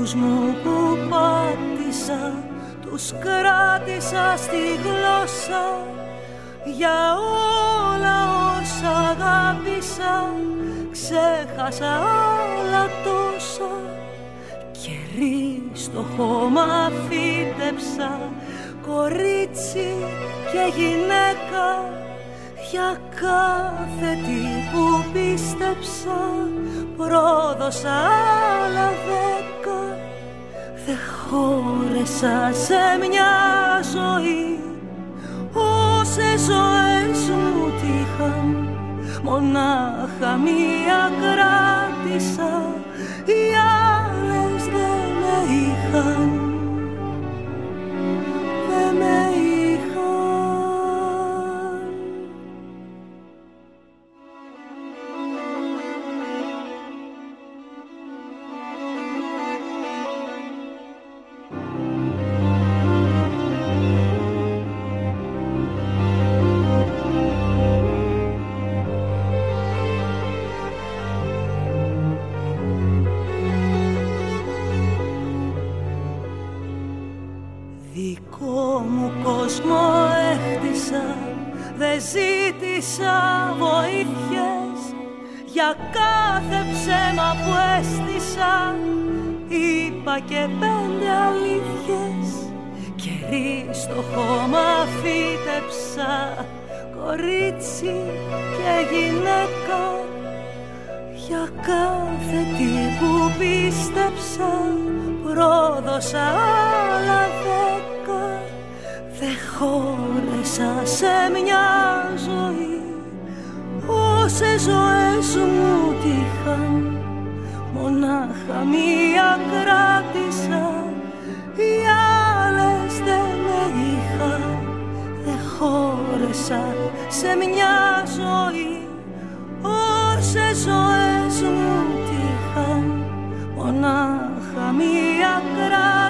τείχους μου που πάτησα, τους κράτησα στη γλώσσα. Για όλα όσα αγάπησα, ξέχασα άλλα τόσα. Κερί στο χώμα φύτεψα, κορίτσι και γυναίκα. Για κάθε τι που πίστεψα, πρόδωσα άλλα 10. Δεν χώρεσα σε μια ζωή, όσες ζωές μου τύχαν. Μονάχα μία κράτησα, οι άλλες δεν με είχαν. Δεν με είχαν. Ζήτησα βοήθειες για κάθε ψέμα που έστησα. Είπα και 5 αλήθειες. Κερί στο χώμα φύτεψα, κορίτσι και γυναίκα. Για κάθε τι που πίστεψα, πρόδωσα άλλα 10. Δεν χώρεσα σε μια ζωή, όσες ζωές μου τύχαν. Μονάχα μία κράτησα, οι άλλες δεν με είχαν. Δεν χώρεσα σε μια ζωή, όσες ζωές μου τύχαν. Μονάχα μία κράτησα.